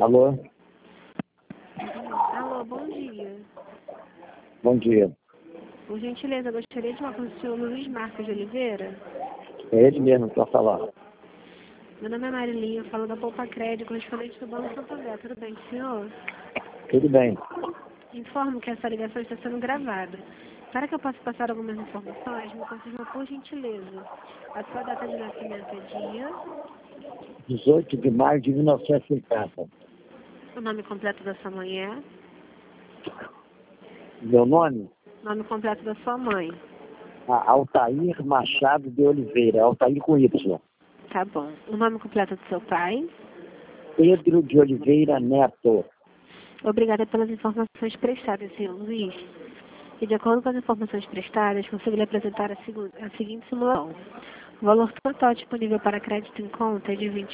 Alô? Alô, bom dia. Bom dia. Por gentileza, gostaria de falar com o senhor Luiz Marcos de Oliveira. É ele mesmo que vai falar. Meu nome é Marilinha, eu falo da Poupa Crédito, correspondente do Banco Santander. Tudo bem com o senhor? Tudo bem. Informo que essa ligação está sendo gravada. Para que eu possa passar algumas informações, me confirma por gentileza. A sua data de nascimento é dia, 18 de maio de 1950. o nome completo da sua mulher, Meu nome? nome completo da sua mãe. Altair Machado de Oliveira. Altair com Y. Tá bom. O nome completo do seu pai. Pedro de Oliveira Neto. Obrigada pelas informações prestadas, senhor Luiz. E de acordo com as informações prestadas, consigo lhe apresentar a seguinte simulação. O valor total disponível para crédito em conta é de R$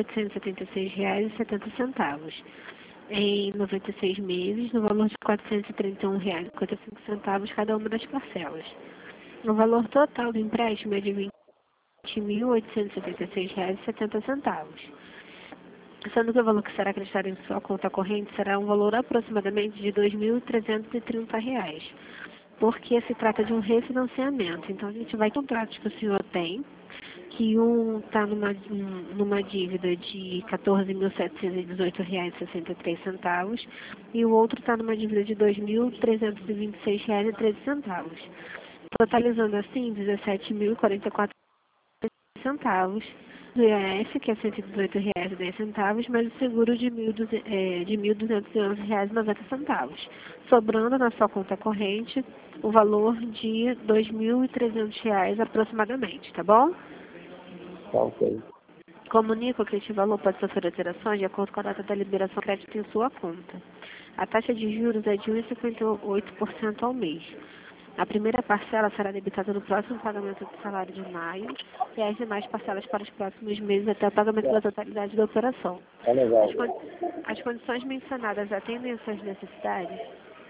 20.876,70. Em 96 meses, no valor de R$ 431,55 cada uma das parcelas. O valor total do empréstimo é de R$ 20.876,70. Sendo que o valor que será acreditado em sua conta corrente será um valor aproximadamente de R$ 2.330, porque se trata de um refinanciamento. Então, a gente vai contratos que o senhor tem, que um está numa dívida de R$ 14.718,63 e o outro está numa dívida de R$ 2.326,13, totalizando assim R$ 17.044 do IAS, que é R$ 118,10, mais o seguro de R$ 1.211,90, sobrando na sua conta corrente o valor de R$ 2.300 aproximadamente, tá bom? Tá ok. Comunico que este valor pode sofrer alterações de acordo com a data da liberação de crédito em sua conta. A taxa de juros é de 1,58% ao mês. A primeira parcela será debitada no próximo pagamento do salário de maio e as demais parcelas para os próximos meses até o pagamento da totalidade da operação. Tá legal. As condições mencionadas atendem às suas necessidades?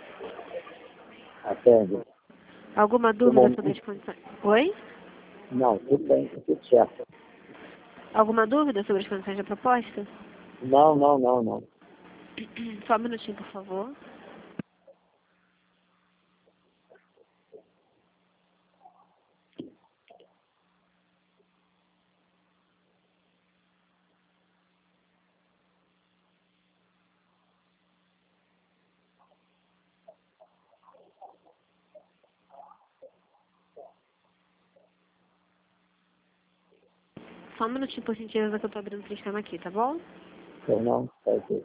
Atende. Alguma dúvida sobre as condições? Oi? Não, tudo bem, tá tudo certo. Alguma dúvida sobre as condições da proposta? Não. Só um minutinho, por favor. Só um minutinho, por gentileza, que eu tô abrindo o sistema aqui, tá bom? Não, tá ok.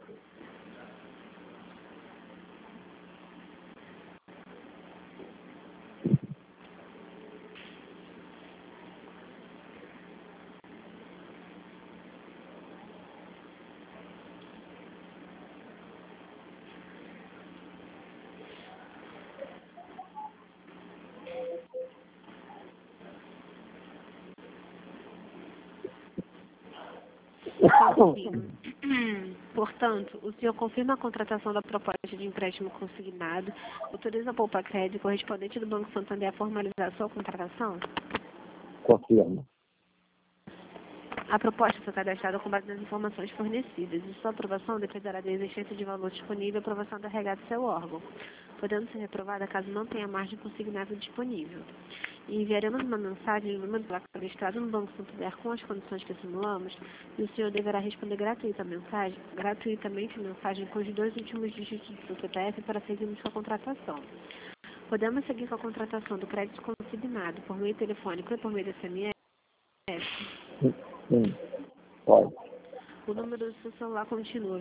Portanto, o senhor confirma a contratação da proposta de empréstimo consignado, autoriza a Poupa Crédito correspondente do Banco Santander a formalizar a sua contratação? Confirmo. A proposta foi cadastrada com base nas informações fornecidas e sua aprovação dependerá da existência de valor disponível e aprovação da regata do seu órgão, podendo ser reprovada caso não tenha margem consignável disponível. E enviaremos uma mensagem no número cadastrado no Banco Santander com as condições que simulamos e o senhor deverá responder gratuitamente a mensagem com os 2 últimos dígitos do seu CPF para seguirmos com a contratação. Podemos seguir com a contratação do crédito consignado por meio telefônico e por meio de SMS? Sim, pode. O número do seu celular continua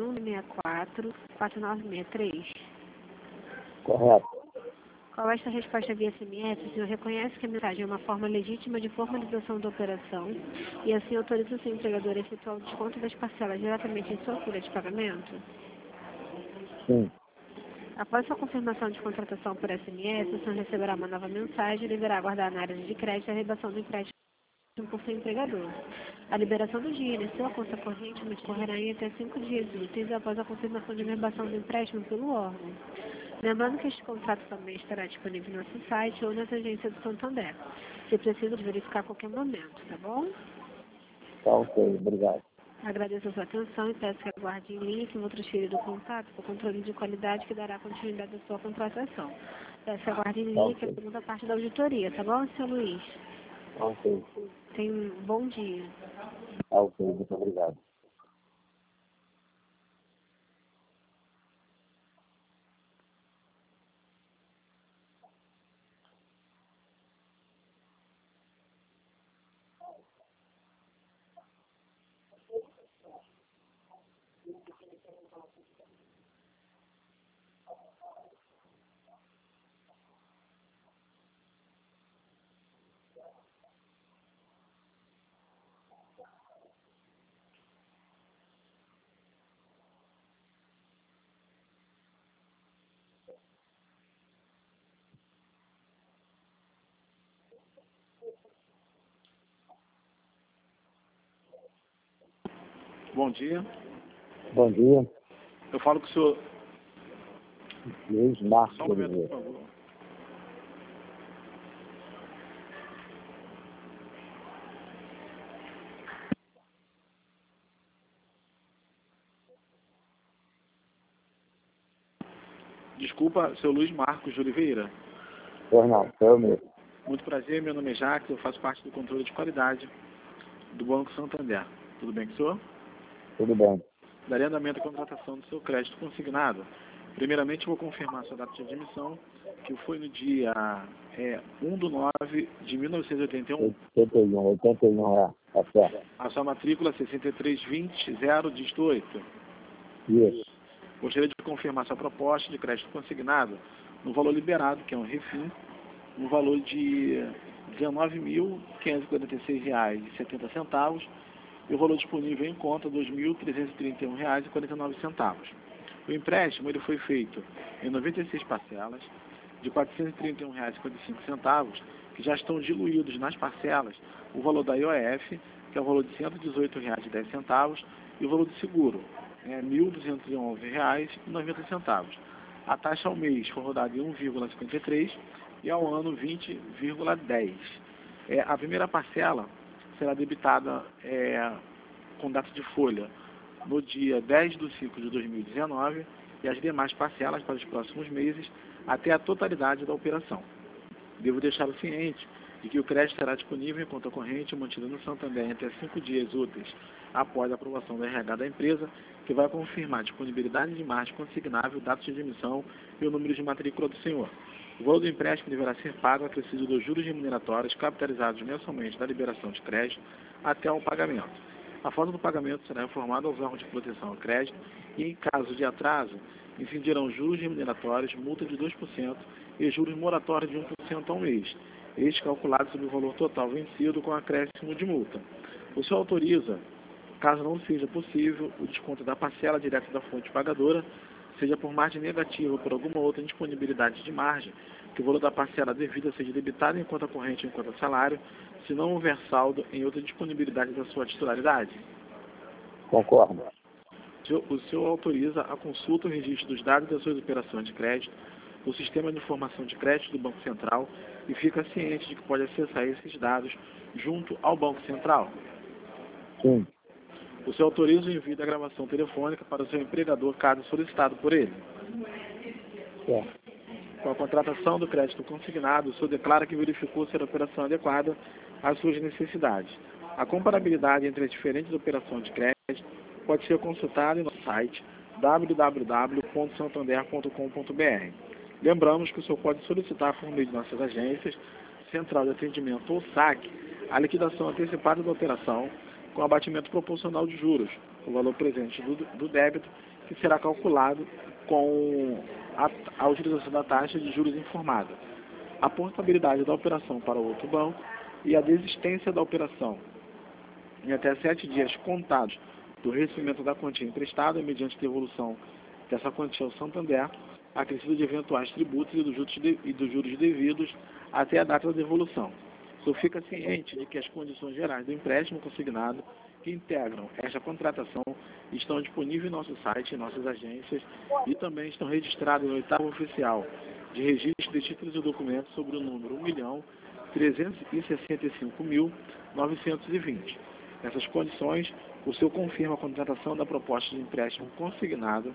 2164-4963. Correto. Qual é esta resposta via SMS? O senhor reconhece que a mensagem é uma forma legítima de formalização da operação e assim autoriza o seu empregador a efetuar o desconto das parcelas diretamente em sua folha de pagamento? Sim. Após sua confirmação de contratação por SMS, o senhor receberá uma nova mensagem e deverá aguardar a análise de crédito e a redação do empréstimo por seu empregador. A liberação do dinheiro em sua conta corrente ocorrerá em até 5 dias úteis após a confirmação de verbação do empréstimo pelo órgão. Lembrando que este contrato também estará disponível no nosso site ou nas agências do Santander. Se precisa verificar a qualquer momento, tá bom? Tá ok, obrigado. Agradeço a sua atenção e peço que aguarde em linha que vou transferir o contato para o controle de qualidade que dará continuidade à sua contratação. Peço que aguarde em linha que é a segunda parte da auditoria, tá bom, seu Luiz? Ok. Tenha um bom dia. Ok, muito obrigado. Bom dia. Bom dia, Eu falo com o senhor. Luiz Marcos Só um momento, Oliveira. por favor. Desculpa, seu Luiz Marcos de Oliveira. Pois não, sou eu mesmo. Muito prazer, meu nome é Jacques, eu faço parte do controle de qualidade do Banco Santander. Tudo bem com o senhor? Tudo bem. Daria andamento à contratação do seu crédito consignado. Primeiramente, eu vou confirmar sua data de admissão, que foi no dia 1/9/1981. 81, tá certo. A sua matrícula 63200, dígito 8. Isso, Gostaria de confirmar sua proposta de crédito consignado no valor liberado, que é um refim, no valor de R$ 19.546,70 e o valor disponível em conta R$ 2.331,49. O empréstimo ele foi feito em 96 parcelas de R$ 431,55, que já estão diluídos nas parcelas o valor da IOF, que é o valor de R$ 118,10, e o valor do seguro, R$ 1.211,90. A taxa ao mês foi rodada em 1,53 e ao ano 20,10. A primeira parcela será debitada com data de folha no dia 10/5/2019 e as demais parcelas para os próximos meses até a totalidade da operação. Devo deixá-lo ciente de que o crédito será disponível em conta corrente mantida no Santander até 5 dias úteis após a aprovação da RH da empresa, que vai confirmar a disponibilidade de margem consignável, dados de admissão e o número de matrícula do senhor. O valor do empréstimo deverá ser pago acrescido dos juros remuneratórios capitalizados mensalmente da liberação de crédito até ao pagamento. A forma do pagamento será informada aos órgãos de proteção ao crédito e, em caso de atraso, incidirão juros remuneratórios, multa de 2% e juros moratórios de 1% ao mês, este calculado sobre o valor total vencido com acréscimo de multa. O senhor autoriza, caso não seja possível, o desconto da parcela direta da fonte pagadora, seja por margem negativa ou por alguma outra indisponibilidade de margem, que o valor da parcela devida seja debitado em conta corrente ou em conta salário, se não houver saldo em outra disponibilidade da sua titularidade? concordo. O senhor autoriza a consulta e o registro dos dados das suas operações de crédito, o sistema de informação de crédito do Banco Central e fica ciente de que pode acessar esses dados junto ao Banco Central. Sim, O senhor autoriza o envio da gravação telefônica para o seu empregador, caso solicitado por ele. certo. Com a contratação do crédito consignado, o senhor declara que verificou ser a operação adequada às suas necessidades. A comparabilidade entre as diferentes operações de crédito pode ser consultada em nosso site www.santander.com.br. Lembramos que o senhor pode solicitar por meio de nossas agências, Central de Atendimento ou SAC, a liquidação antecipada da operação com abatimento proporcional de juros, o valor presente do débito, que será calculado com a utilização da taxa de juros informada, a portabilidade da operação para outro banco e a desistência da operação em até 7 dias contados do recebimento da quantia emprestada mediante devolução dessa quantia ao Santander, acrescido de eventuais tributos e dos juros devidos até a data da devolução. O senhor fica ciente de que as condições gerais do empréstimo consignado que integram esta contratação estão disponíveis em nosso site, em nossas agências e também estão registradas no 8º oficial de registro de títulos e documentos sobre o número 1.365.920. Nessas condições, o senhor confirma a contratação da proposta de empréstimo consignado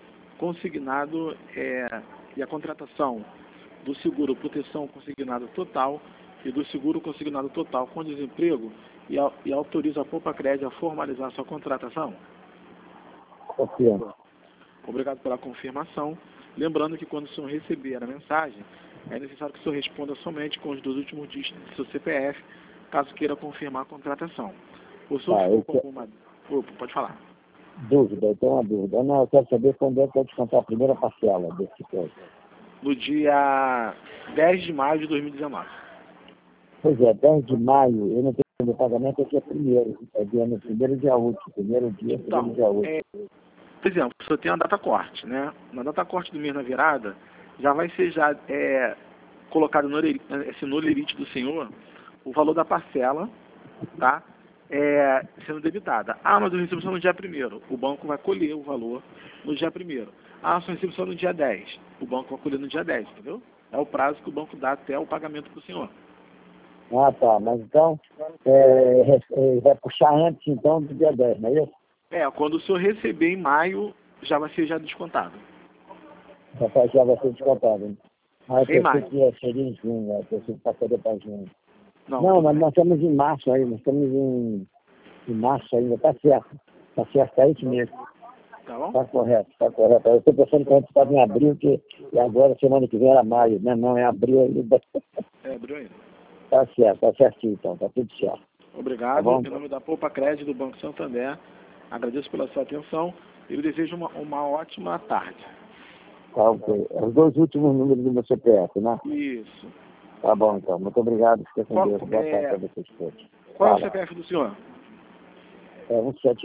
e a contratação do seguro proteção consignado total e do seguro consignado total com desemprego e autoriza a Poupa-Cred a formalizar sua contratação? Confirmo. Obrigado pela confirmação. Lembrando que quando o senhor receber a mensagem, é necessário que o senhor responda somente com os 2 últimos dígitos do seu CPF, caso queira confirmar a contratação. O senhor ficou com alguma... Opa, pode falar. Dúvida, eu tenho uma dúvida. Não, eu quero saber quando é que vai descontar a primeira parcela desse coisa. No dia 10 de maio de 2019. Pois é, 10 de maio, eu não tenho meu pagamento aqui é primeiro. É no primeiro dia útil, primeiro dia útil. Por exemplo, o senhor tem a data corte, né? Na data corte do mês na virada, já vai ser colocado no lerite do senhor o valor da parcela, tá? Sendo debitada. Ah, mas eu recebo só no dia 1º. O banco vai colher o valor no dia 1º. Ah, só recebo só no dia 10. O banco vai colher no dia 10, entendeu? É o prazo que o banco dá até o pagamento para o senhor. Ah, tá. Mas então, vai puxar antes, então, do dia 10, não é isso? Quando o senhor receber em maio, já vai ser descontado. Já vai ser descontado, né? Ah, eu Em maio. pensei que seria em junho, né? Eu pensei que passaria para junho. Não, mas nós estamos em março ainda, nós estamos em março ainda, tá certo. Tá certo, é isso mesmo. Tá bom? Tá correto, tá correto. Eu estou pensando que antes estava em abril, e agora semana que vem era maio, né? Não, é abril ainda. É abril ainda. Tá certo, tá certinho então, tá tudo certo. Obrigado. Tá bom? Em nome da Poupa-Cred do Banco Santander, agradeço pela sua atenção e lhe desejo uma ótima tarde. Tá ok. Os 2 últimos números do meu CPF, né? Isso. Tá bom então, muito obrigado, fica com Deus. Boa tarde para vocês todos. Qual é o CPF do senhor? É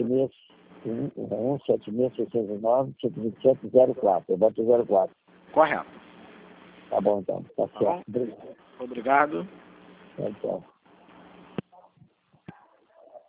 176-609-127-04. Eu boto 04. Correto. Tá bom então, tá certo. Bom? Obrigado. Tchau, tchau.